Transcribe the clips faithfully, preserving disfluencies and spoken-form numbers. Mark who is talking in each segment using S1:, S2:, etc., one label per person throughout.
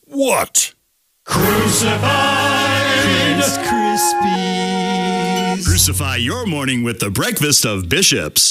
S1: What?
S2: Crucified Krispies.
S1: Crucify your morning with the breakfast of bishops.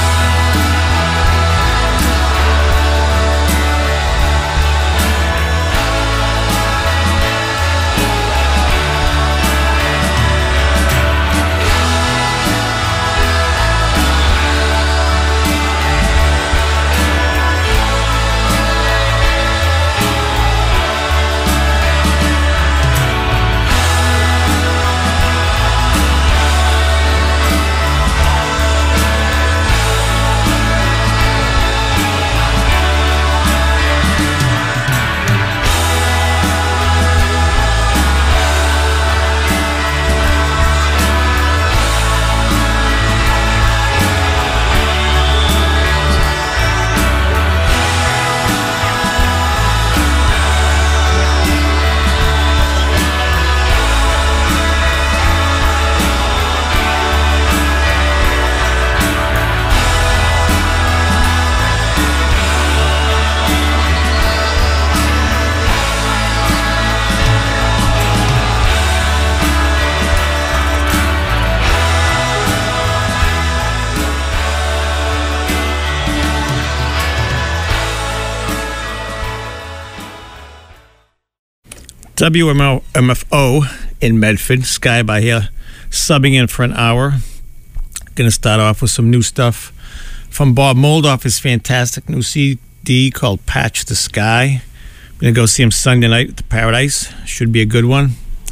S3: W M F O in Medford, Sky by here, subbing in for an hour. Going to start off with some new stuff from Bob Moldoff, his fantastic new C D called Patch the Sky. I'm going to go see him Sunday night at the Paradise. Should be a good one.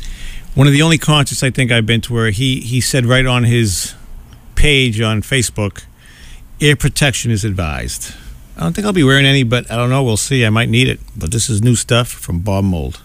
S3: One of the only concerts I think I've been to where he, he said right on his page on Facebook, ear protection is advised. I don't think I'll be wearing any, but I don't know. We'll see. I might need it. But this is new stuff from Bob Mold.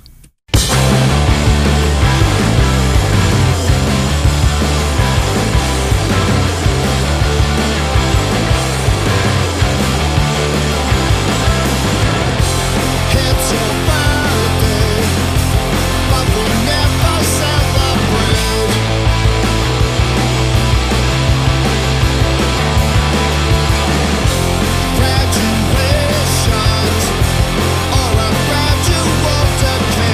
S4: Graduations or a gradual decay.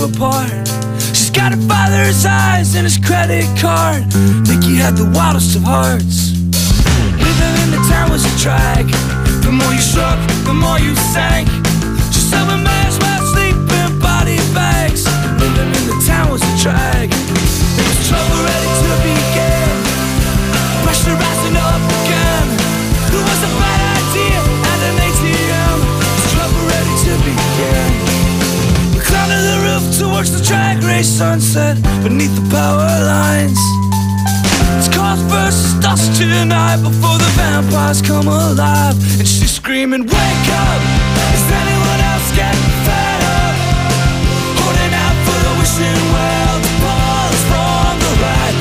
S4: apart. She's got her father's eyes and his credit card. Nikki had the wildest of hearts. Living in the town was a drag. The more you shook, the more you sank. She said we may as well sleep in body bags. Living in the town was a drag. There was trouble ready to begin. Pressure rising up again. It was a bad idea at an A T M. There's trouble ready to begin. We climbed to the roof towards the drag race sunset beneath the power lines. It's cars versus dust tonight before the vampires come alive. And she's screaming, wake up! Is anyone else getting fed up? Holding out for the wishing well to pull us from the wreck.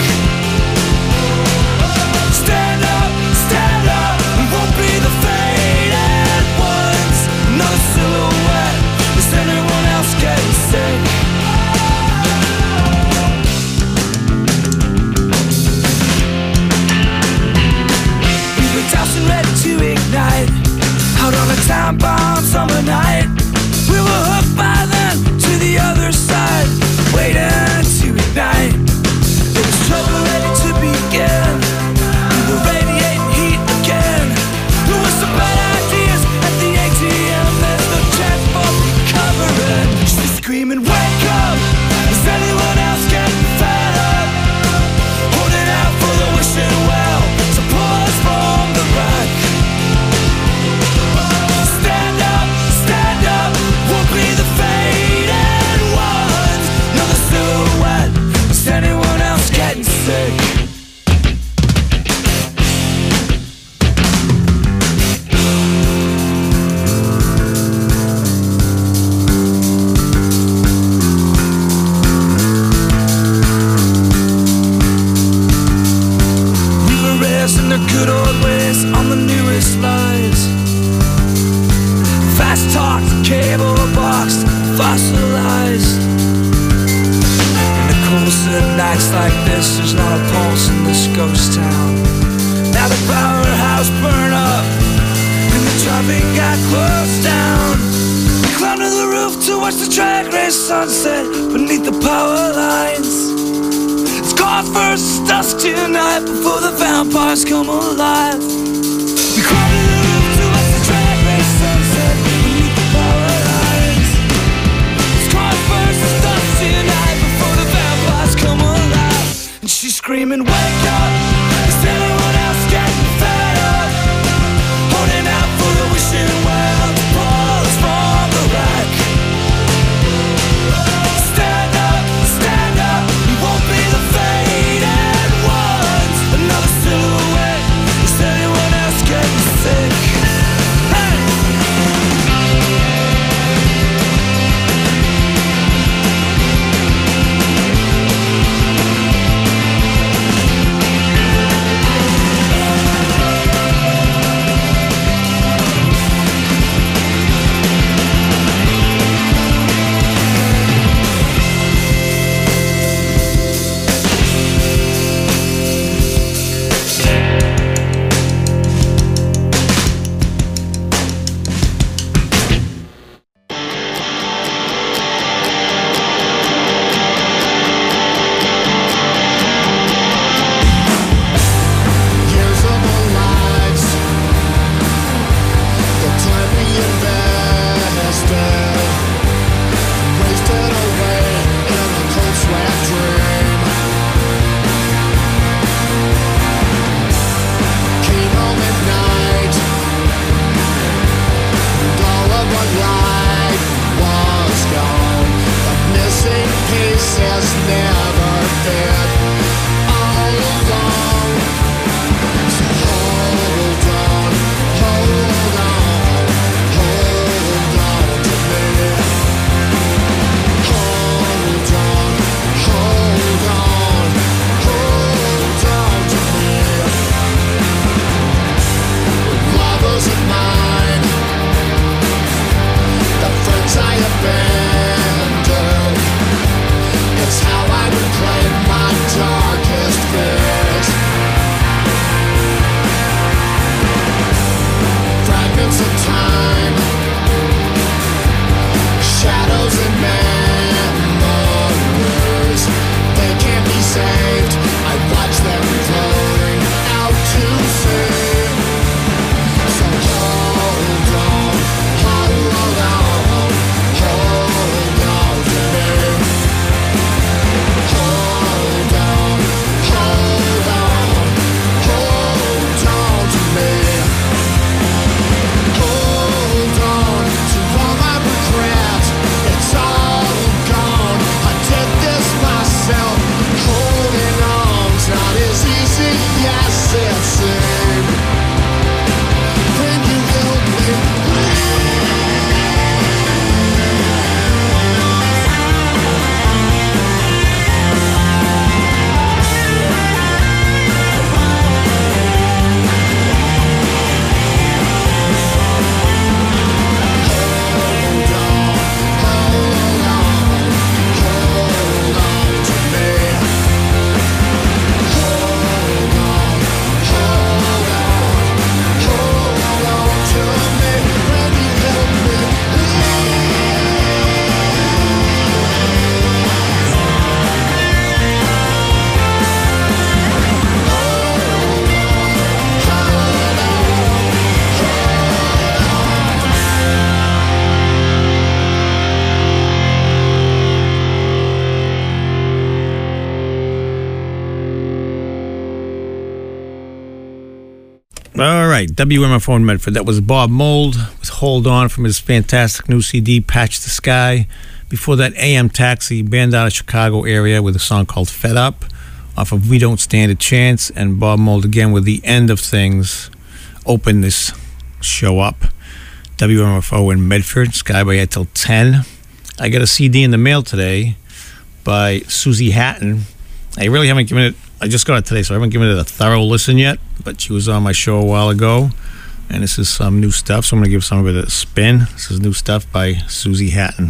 S4: Stand up, stand up, we won't be the faded ones. Another silhouette. Is anyone else getting sick? Dousing ready to ignite. Out on a time-bound summer night. We were hooked by then to the other side, waiting to ignite. There was trouble ready to begin. We were radiating heat again. There was some bad ideas at the A T M. There's no chance for recovering. She's screaming, wake up! Is anyone else getting fed up? Holding out for the wishing well to pull us from the wreck. Stand up, stand up, we'll be the faded ones. Another silhouette. Is anyone else getting sick? We were raised in the good old ways on the newest lies. Fast talked, cable boxed, fossilized. In the coolest of nights like this, there's not a pulse in this ghost town. Now the powerhouse burned up and the traffic got closed down. We climbed to the roof to watch the drag race sunset beneath the power lines. It's cars versus dusk tonight before the vampires come alive. We climbed to the roof to watch the drag race sunset beneath the power lines. It's cars versus dusk tonight before the vampires come alive. And she's screaming, wake up! Is anyone else getting fed up? Holding out for the wishing well to pull us from the wreck. Stand up, stand up, we won't be the faded ones. Another silhouette. Is anyone else getting sick? Hey!
S3: right, W M F O in Medford. That was Bob Mould with Hold On from his fantastic new C D, Patch the Sky. Before that, A M Taxi, band out of Chicago area with a song called Fed Up off of We Don't Stand a Chance. And Bob Mould again with The End of Things. Open this show up. W M F O in Medford, Sky by eight till ten. I got a C D in the mail today by Susie Hatton. I really haven't given it, I just got it today, so I haven't given it a thorough listen yet, but she was on my show a while ago, and this is some new stuff, so I'm going to give some of it a spin. This is new stuff by Susie Hatton.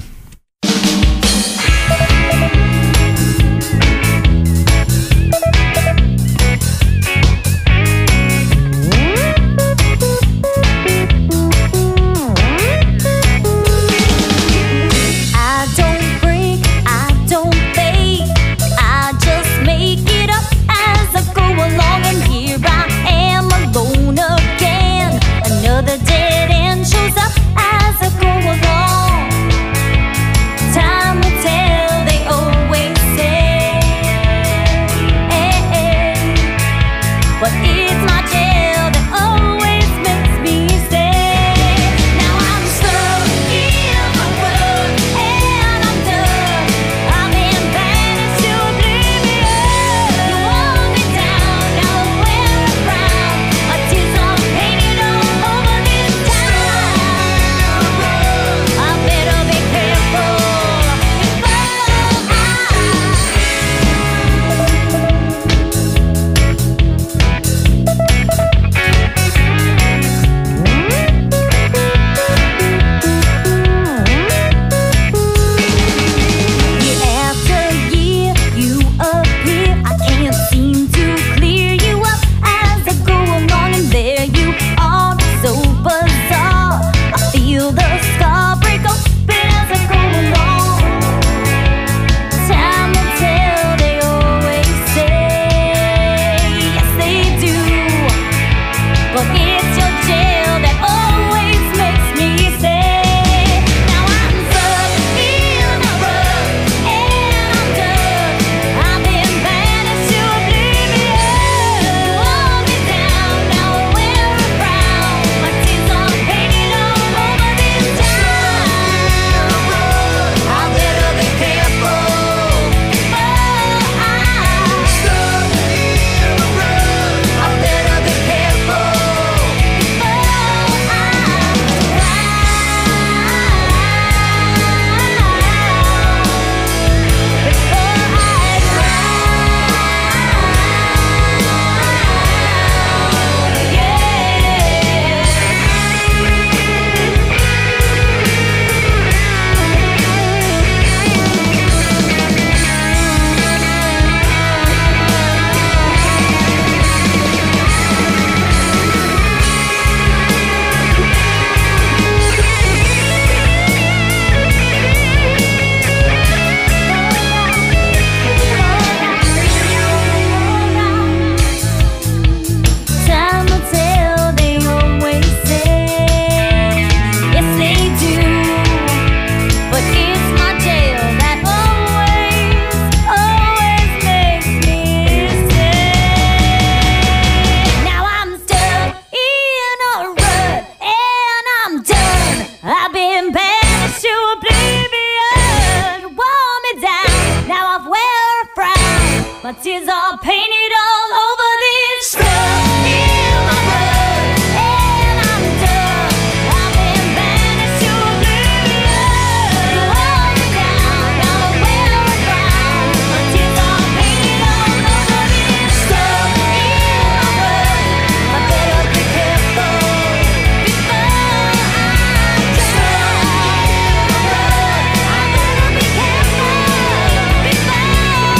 S5: My tears are painted all over this stuff in my blood, and I'm done. I've been banished to oblivion. You hold me down, now I wear a crown. My tears are painted all over this stuff in my blood. I better be careful before I drown. I better be careful before I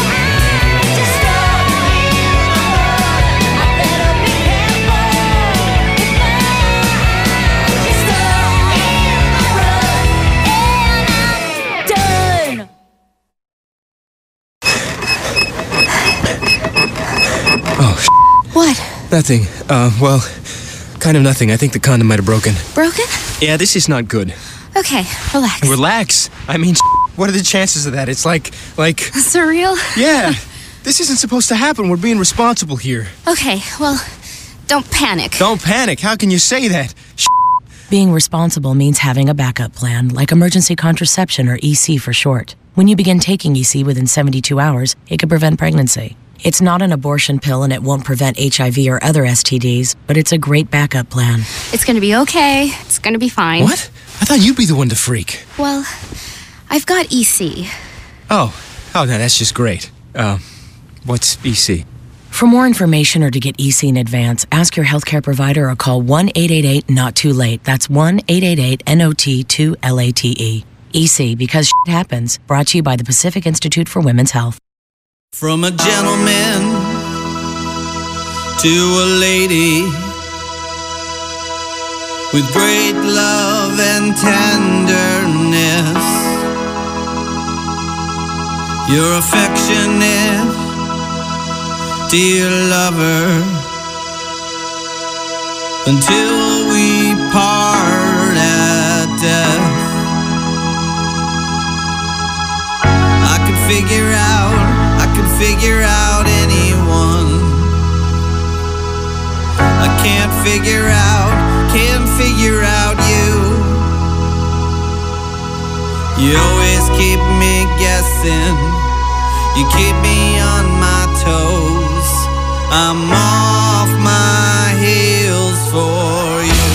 S6: What?
S7: Nothing. Uh, well, kind of nothing. I think the condom might have broken.
S6: Broken?
S7: Yeah, this is not good.
S6: Okay, relax.
S7: Relax. I mean, what are the chances of that? It's like, like...
S6: Surreal?
S7: Yeah. This isn't supposed to happen. We're being responsible here.
S6: Okay, well, Don't panic.
S7: Don't panic. How can you say that?
S8: Being responsible means having a backup plan, like emergency contraception or E C for short. When you begin taking E C within seventy-two hours, it can prevent pregnancy. It's not an abortion pill and it won't prevent H I V or other S T Ds, but it's a great backup plan.
S6: It's gonna be okay. It's gonna be fine.
S7: What? I thought you'd be the one to freak.
S6: Well, I've got E C.
S7: Oh. Oh, no, that's just great. Uh, what's E C?
S8: For more information or to get E C in advance, ask your healthcare provider or call one eight eight eight not too late. That's one eight eight eight N O T two L A T E. E C, because shit happens. Brought to you by the Pacific Institute for Women's Health.
S2: From a gentleman to a lady, with great love and tenderness, you're affectionate, dear lover, until we part at death. I could figure out, I could figure out anyone. I can't figure out, can't figure out you. You always keep me guessing, you keep me on my toes. I'm off my heels for you.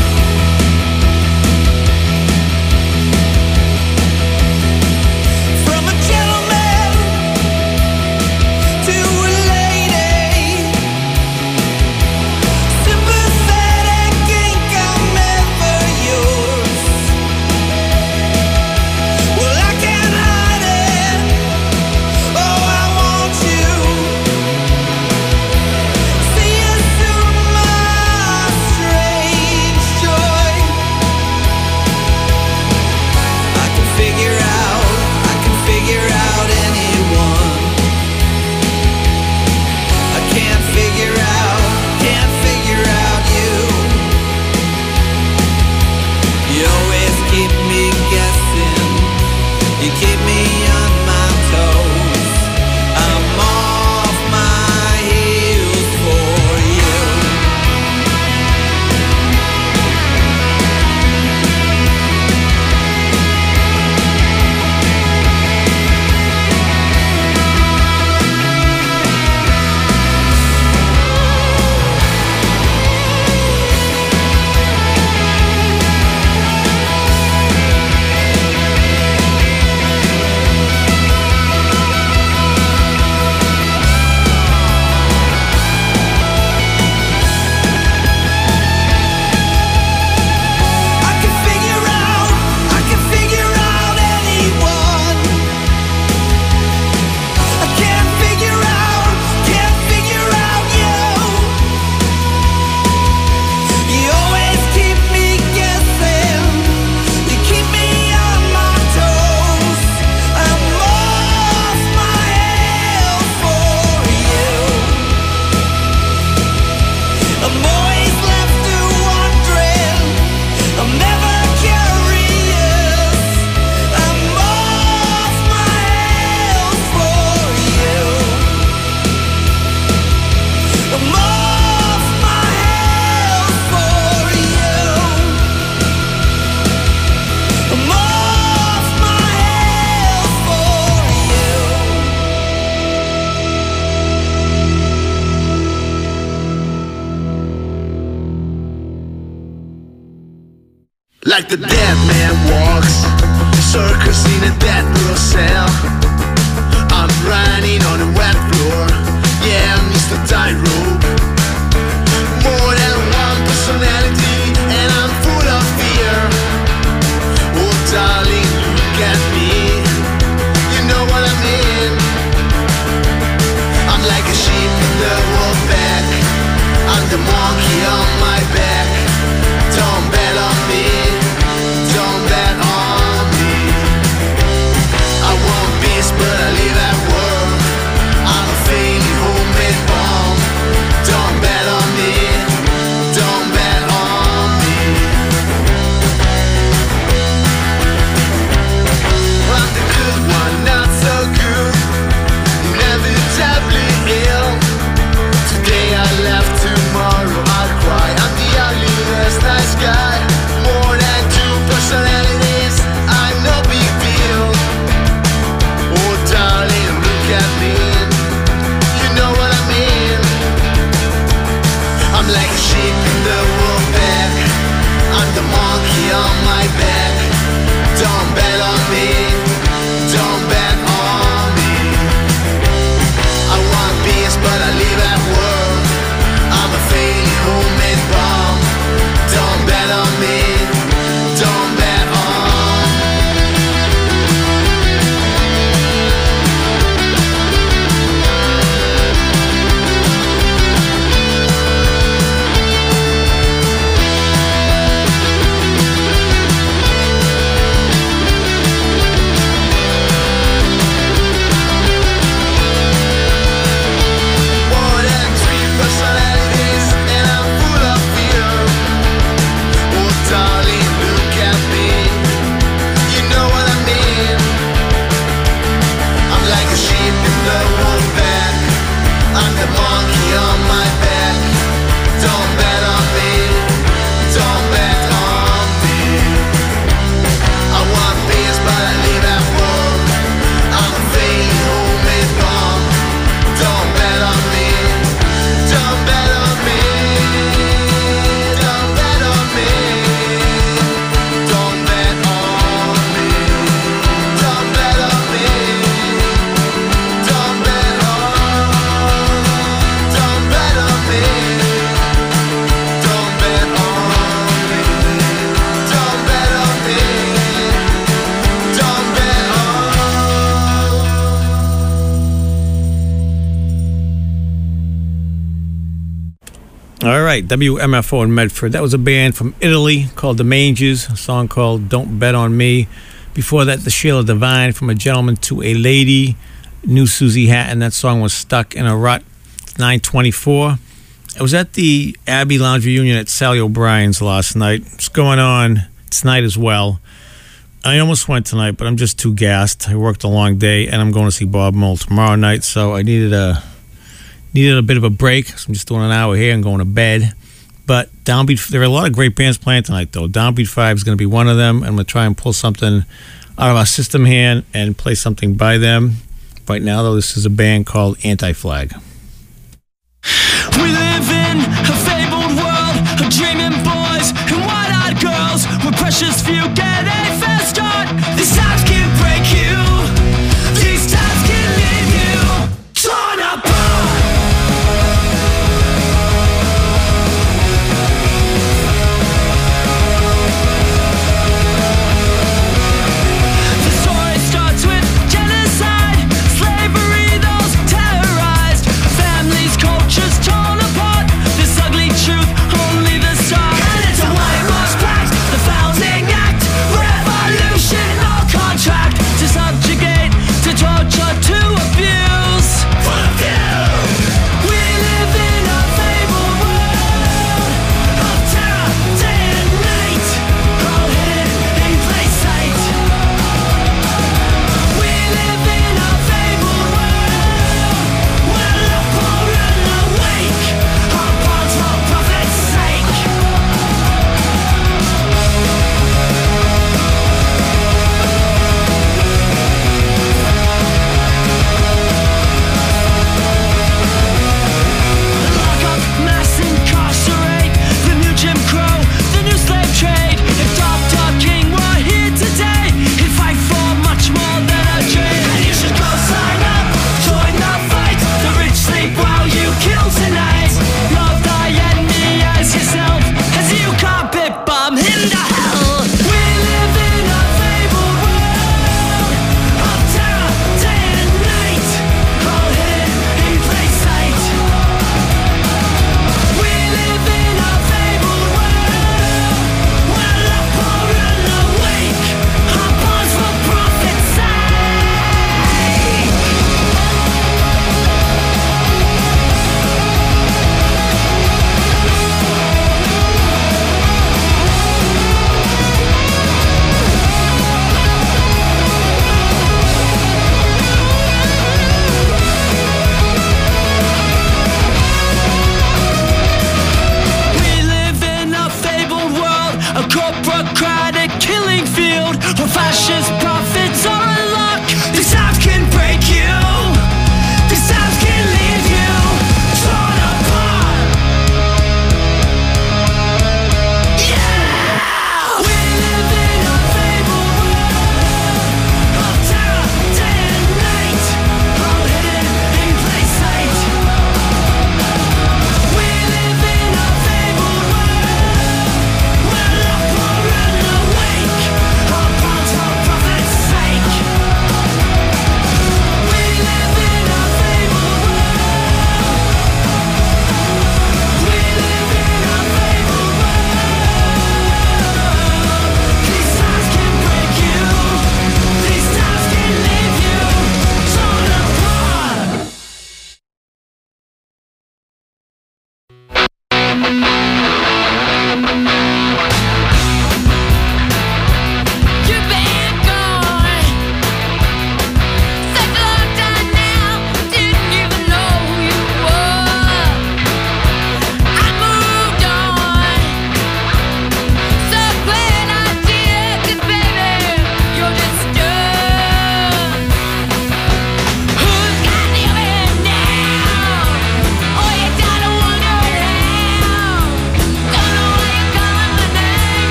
S9: Like the dead man walks, circus in a dead little cell. I'm running on a wet floor, yeah, Mister Tightrope. More than one personality, and I'm full of fear. Oh darling, look at me, you know what I mean. I'm like a sheep in the wolf pack, I'm the monkey on my back. Don't bet on me, don't bet on me. I won't be
S3: right, W M F O in Medford. That was a band from Italy called The Mangers, a song called Don't Bet on Me. Before that, the Sheila Divine, From a Gentleman to a Lady. New Susie Hatton, that song was Stuck in a Rut. nine twenty-four. I was at the Abbey Lounge reunion at Sally O'Brien's last night. It's going on tonight as well. I almost went tonight, but I'm just too gassed. I worked a long day, and I'm going to see Bob Mould tomorrow night, so I needed a needed a bit of a break. So I'm just doing an hour here and going to bed. But Downbeat, there are a lot of great bands playing tonight, though. Downbeat five is going to be one of them. I'm going to try and pull something out of our system here and play something by them. Right now, though, this is a band called Anti-Flag.
S4: We live in a fabled world of dreaming boys and wide-eyed girls where precious few get a fair start. These times can break you, these times can leave you torn apart. The story starts with genocide, slavery, those terrorized, families, cultures torn apart.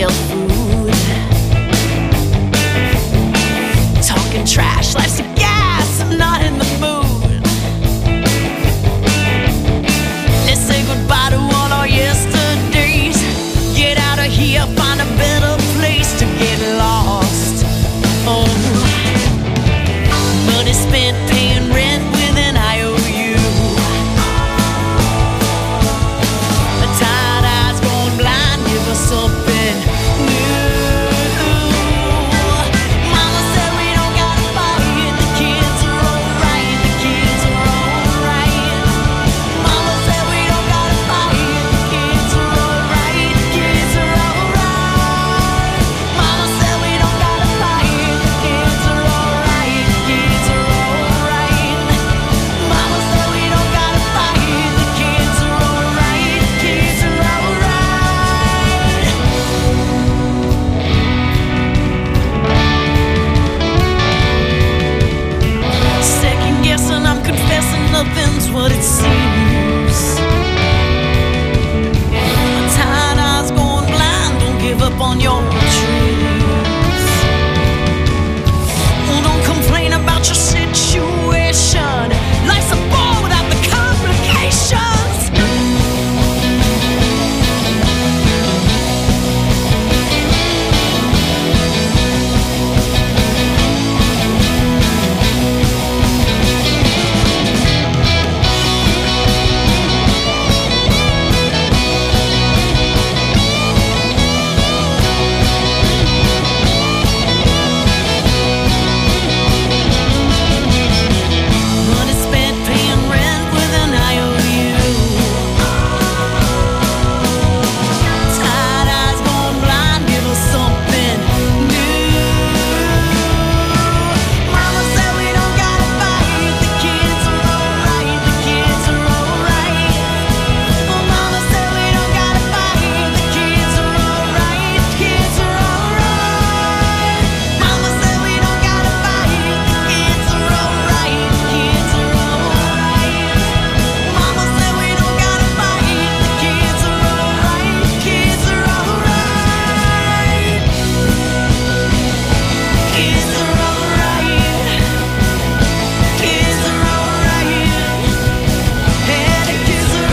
S10: real food. Talking trash, life's a gas, I'm not in the mood. Let's say goodbye to all our yesterdays. Get out of here, find a better place to get lost. Oh, money spent paying rent with an I O U. A tired eyes going blind, give us something new. Mama said we don't gotta fight, the kids are alright, the kids are alright. Mama said we don't gotta fight, the kids are alright, the kids are alright. Mama said we don't gotta fight, the kids are alright, the kids are alright. Mama said we don't gotta fight, the kids are alright, the kids are alright. Second guessing, I'm confessing nothing's what it seems. Tired eyes going blind, don't give up on your dreams. Oh, don't complain about your situation. Life's a bore without the complications. Money spent paying rent with an I O U. Tired eyes going blind, give us something new. Mama said we don't gotta fight, the kids are alright, the kids are alright. Oh, Mama said we don't gotta fight, the kids are alright, the kids are alright. Mama said we don't gotta fight, the kids are alright, the kids are alright. Mama said we don't gotta fight, the kids are alright, the kids are alright. Kids are alright. Kids are alright. Yeah, the kids are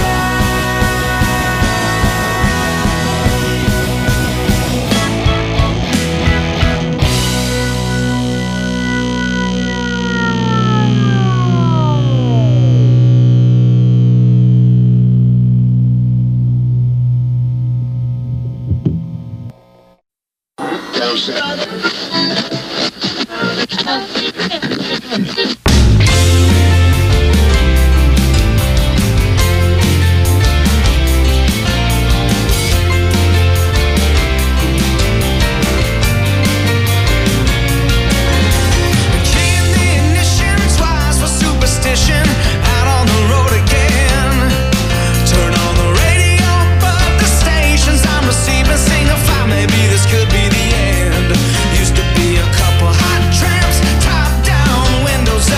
S10: Change the ignition twice for superstition. Out on the road again. Turn on the radio above the stations I'm receiving. Signify maybe this could be the end. Used to be a couple hot tramps, top down, windows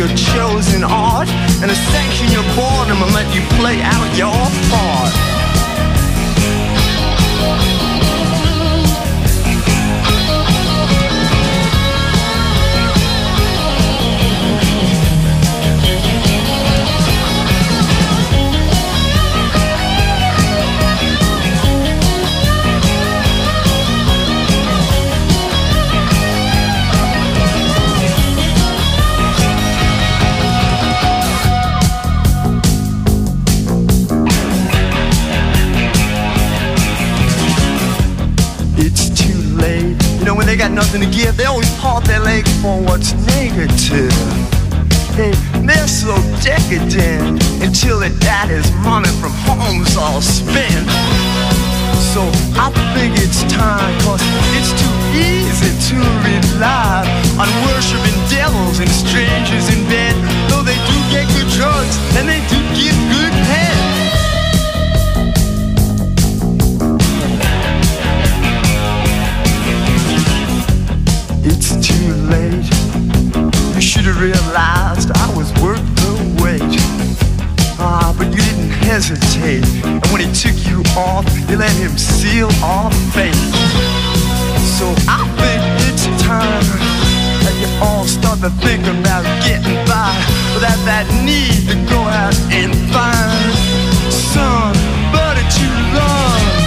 S9: your chosen art, and to sanction your boredom and let you play out your part. When they got nothing to give, they always part their legs for what's negative. Hey, they're so decadent until their daddy's money from home's all spent. So I think it's time, cause it's too easy to rely on worshiping devils and strangers in bed. Though they do get good drugs and they do get good head. It's too late. You should have realized I was worth the wait. Ah, but you didn't hesitate. And when he took you off, you let him seal our fate. So I think it's time that you all start to think about getting by without that need to go out and find somebody to love.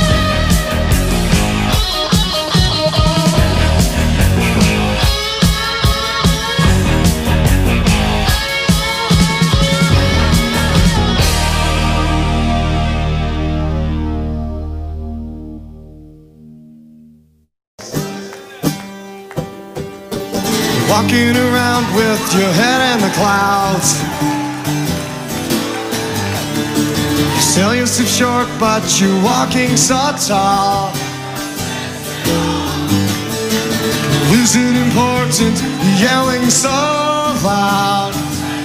S9: Walking around with your head in the clouds. You sell yourself short, but you're walking so tall. Is it important? Yelling so loud.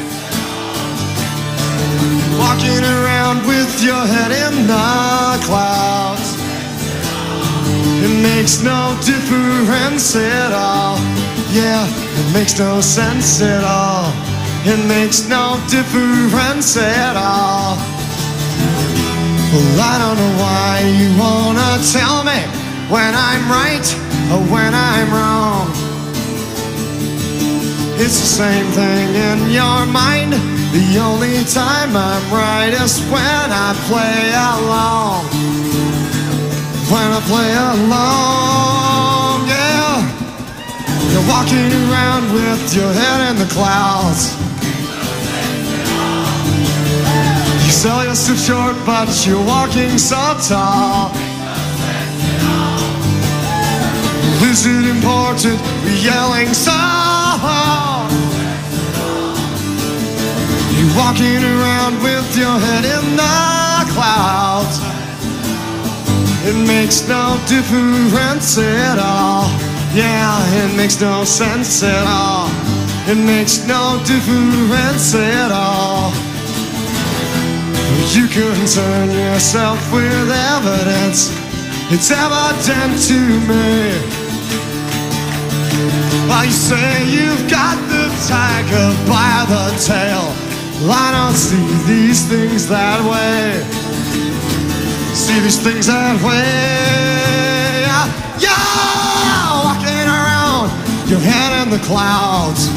S9: Walking around with your head in the clouds. It makes no difference at all. Yeah, it makes no sense at all. It makes no difference at all. Well, I don't know why you wanna tell me when I'm right or when I'm wrong. It's the same thing in your mind. The only time I'm right is when I play along. When I play along, yeah. You're walking around with your head in the clouds. You sell yourself short, but you're walking so tall. Is it important? You're yelling so hard. You're walking around with your head in the clouds. It makes no difference at all. Yeah, it makes no sense at all. It makes no difference at all. You concern yourself with evidence. It's evident to me. While you say you've got the tiger by the tail, well, I don't see these things that way. See these things that way. Yeah, walking around, your head in the clouds.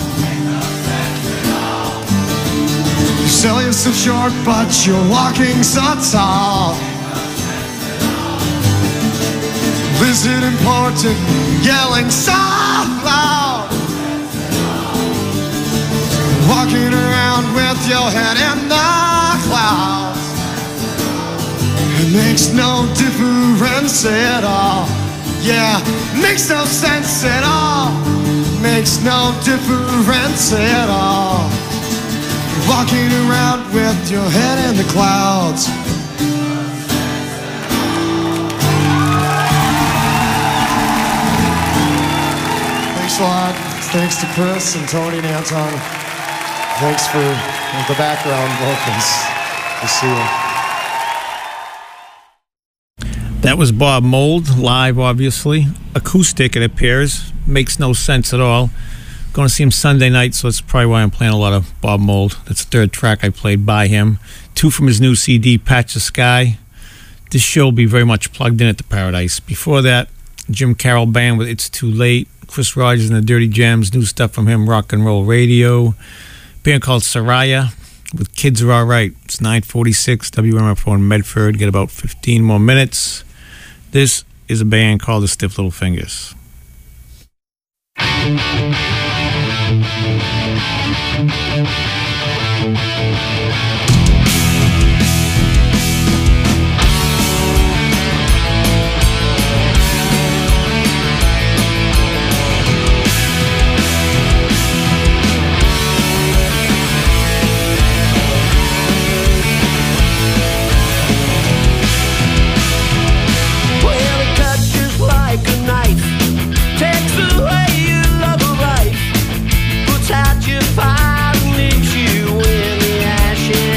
S9: You sell yourself short, but you're walking so tall. Is it important? Yelling so loud. Walking around with your head in the clouds. It makes no difference at all. Yeah, makes no sense at all. Makes no difference at all. Walking around with your head in the clouds. Thanks a lot. Thanks to Chris and Tony and Anton. Thanks for the background vocals. We'll see you.
S3: That was Bob Mould, live, obviously. Acoustic, it appears. Makes no sense at all. Going to see him Sunday night, so that's probably why I'm playing a lot of Bob Mould. That's the third track I played by him. Two from his new C D, Patch the Sky. This show will be very much plugged in at the Paradise. Before that, Jim Carroll Band with It's Too Late. Chris Rogers and the Dirty Gems. New stuff from him, Rock and Roll Radio. Band called Soraya with Kids Are Alright. It's nine forty-six, W M F in Medford. Get about fifteen more minutes. This is a band called the Stiff Little Fingers.
S10: Well, it cuts just like a knife, takes away your love of life, puts out your fire and leaves you in the ashes.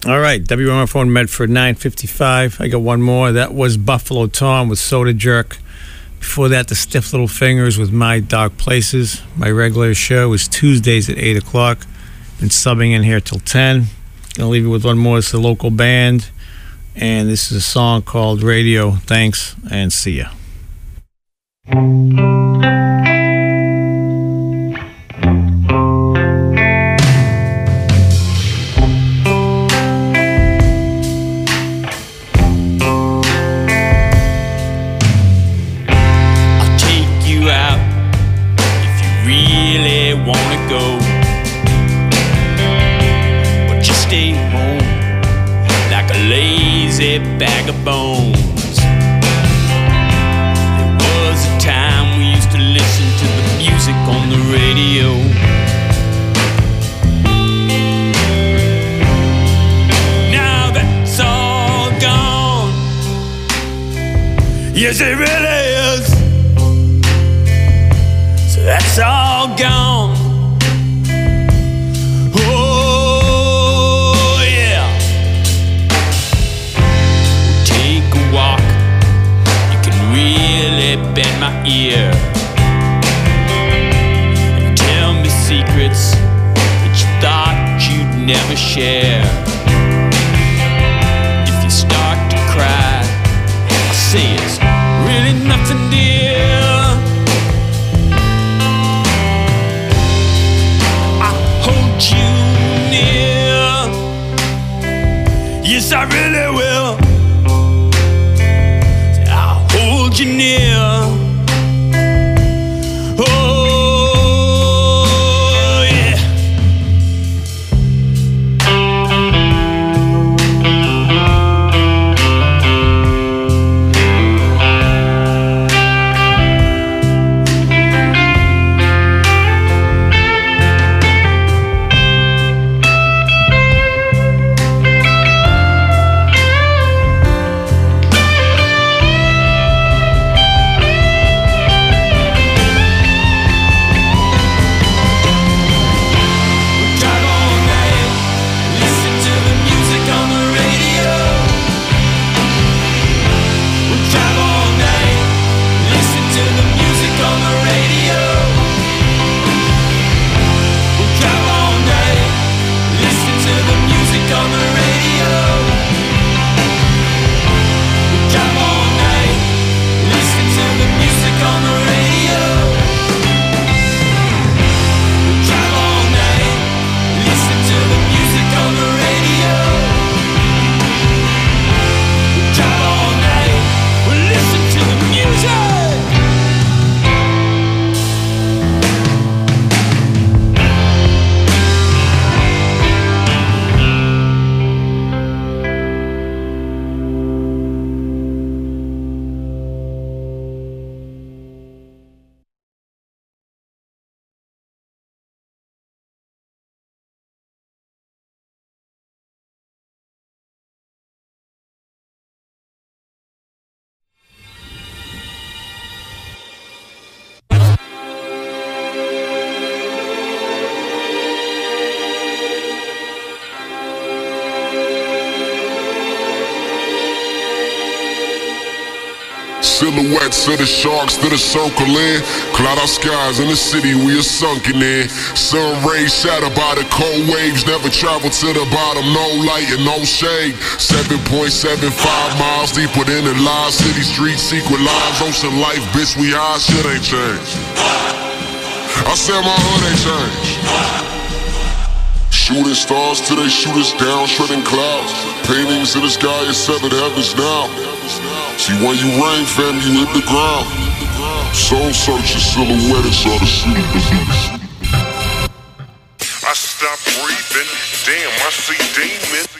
S3: All right, W M F O in Medford, nine fifty-five. I got one more. That was Buffalo Tom with Soda Jerk. Before that, the Stiff Little Fingers with My Dark Places. My regular show is Tuesdays at eight o'clock. Been subbing in here till ten. Gonna leave you with one more. It's a local band. And this is a song called Radio. Thanks, and see ya.
S11: Bag of bones. There was a time we used to listen to the music on the radio. Now that's all gone. Yes, it really is. So that's all gone. Bend my ear and tell me secrets that you thought you'd never share. If you start to cry, I'll say it's really nothing, dear. I hold you near. Yes, I really will. Hold you near.
S12: Silhouettes of the sharks that are circling. Cloud our skies in the city we are sunken in. Sun rays shattered by the cold waves. Never travel to the bottom, no light and no shade. seven point seven five miles deep within the line. City streets, secret lines, ocean life, bitch, we high. Shit ain't changed. I said my hood ain't changed. Shooting stars till they shoot us down, shredding clouds. Paintings in the sky and seven heavens now. See, when you rain, fam, you hit the ground. Soul searching silhouette inside the city. I stop breathing, damn, I see demons.